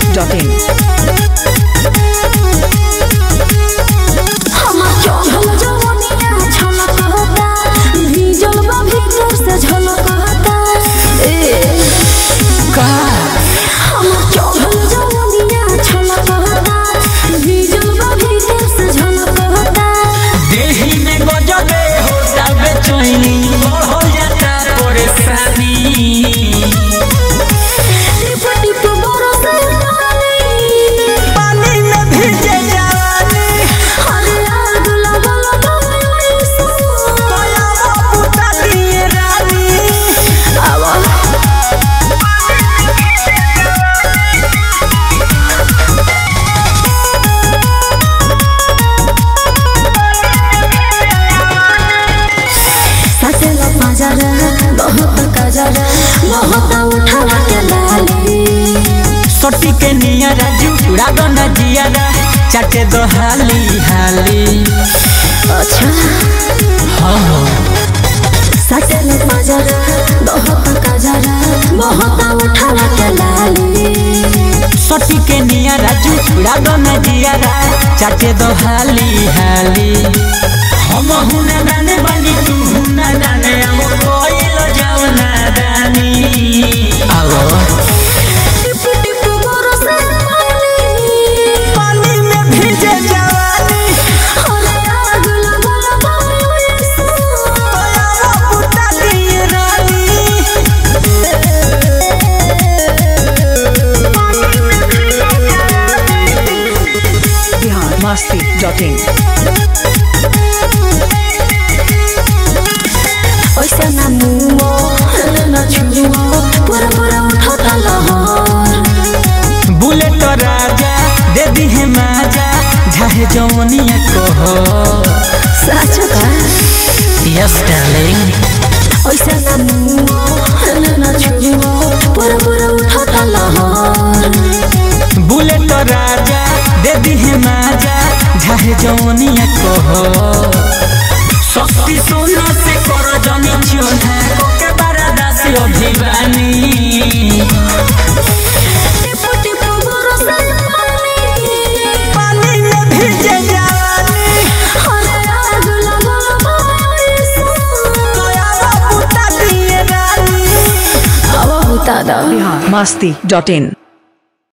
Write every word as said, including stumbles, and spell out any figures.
Dot in. सोटी के निया राजू उड़ादो न जियादा चाटे दो हाली हाली। अच्छा हाँ सटल पजरा बहुत कजरा बहुत उठावा के लाली। सोटी के निया राजू उड़ादो न जियादा चाटे दो हाली हाली। हम हुना दाने बनी तू हुना दाने हम कोई लो जाओ ना दानी। आओ मस्ती डॉट इन। ओइसे ना मुओ ना छुओ पूरा पूरा उठाता लहर। बुलेट राजा दे दी है माजा झाहे जवनिया को हो। सच का यस डार्लिंग। ओइसे ना मुओ ना छुओ पूरा पूरा उठाता लहर। बुलेट राजा दे दी है माजा झाहे जवनिया को हो। शक्ति सोना से करो जनी चोना कोके बारादासी अभिवानी। टिपो टिपो बरसे पानी में भीजे जवानी। अरे आग लगल बारिश कोया बुता दिए रानी। अब बुता दा। मस्ती डॉट इन।